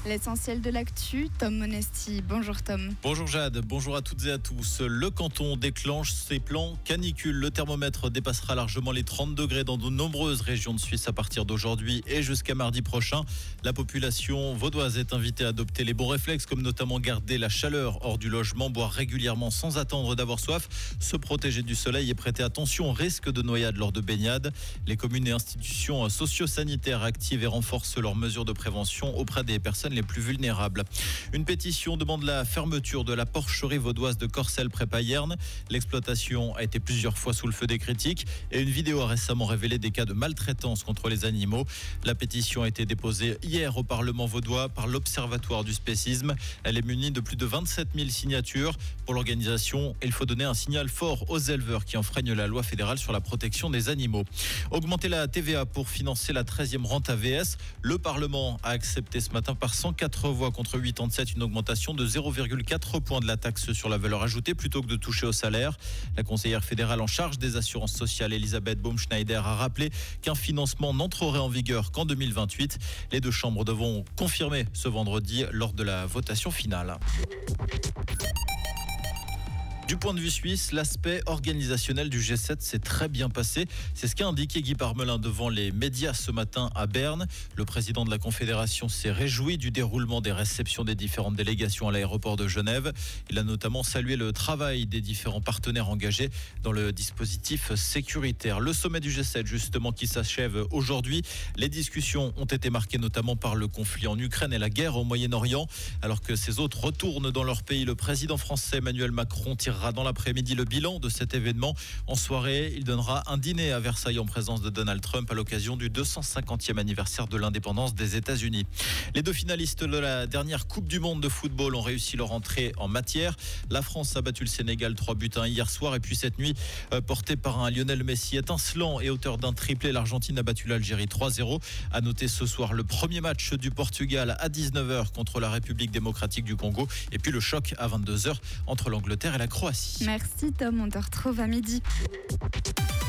L'essentiel de l'actu, Tom Monesti. Bonjour Tom. Bonjour Jade, bonjour à toutes et à tous. Le canton déclenche ses plans canicule. Le thermomètre dépassera largement les 30 degrés dans de nombreuses régions de Suisse à partir d'aujourd'hui et jusqu'à mardi prochain. La population vaudoise est invitée à adopter les bons réflexes, comme notamment garder la chaleur hors du logement, boire régulièrement sans attendre d'avoir soif, se protéger du soleil et prêter attention au risque de noyade lors de baignade. Les communes et institutions socio-sanitaires activent et renforcent leurs mesures de prévention auprès des personnes les plus vulnérables. Une pétition demande la fermeture de la porcherie vaudoise de Corcelles-près-Payerne. L'exploitation a été plusieurs fois sous le feu des critiques et une vidéo a récemment révélé des cas de maltraitance contre les animaux. La pétition a été déposée hier au Parlement vaudois par l'Observatoire du spécisme. Elle est munie de plus de 27 000 signatures. Pour l'organisation, il faut donner un signal fort aux éleveurs qui enfreignent la loi fédérale sur la protection des animaux. Augmenter la TVA pour financer la 13e rente AVS. Le Parlement a accepté ce matin par 104 voix contre 87 une augmentation de 0,4 points de la taxe sur la valeur ajoutée plutôt que de toucher au salaire. La conseillère fédérale en charge des assurances sociales, Elisabeth Baumschneider, a rappelé qu'un financement n'entrerait en vigueur qu'en 2028. Les deux chambres devront confirmer ce vendredi lors de la votation finale. Du point de vue suisse, l'aspect organisationnel du G7 s'est très bien passé. C'est ce qu'a indiqué Guy Parmelin devant les médias ce matin à Berne. Le président de la Confédération s'est réjoui du déroulement des réceptions des différentes délégations à l'aéroport de Genève. Il a notamment salué le travail des différents partenaires engagés dans le dispositif sécuritaire. Le sommet du G7, justement, qui s'achève aujourd'hui. Les discussions ont été marquées notamment par le conflit en Ukraine et la guerre au Moyen-Orient. Alors que ces autres retournent dans leur pays, le président français Emmanuel Macron tirera dans l'après-midi le bilan de cet événement. En soirée, il donnera un dîner à Versailles en présence de Donald Trump à l'occasion du 250e anniversaire de l'indépendance des États-Unis. Les deux finalistes de la dernière Coupe du Monde de football ont réussi leur entrée en matière. La France a battu le Sénégal 3-1 hier soir et puis cette nuit, porté par un Lionel Messi étincelant et auteur d'un triplé, l'Argentine a battu l'Algérie 3-0. À noter ce soir le premier match du Portugal à 19h contre la République démocratique du Congo et puis le choc à 22h entre l'Angleterre et la Croatie. Merci Tom, on te retrouve à midi.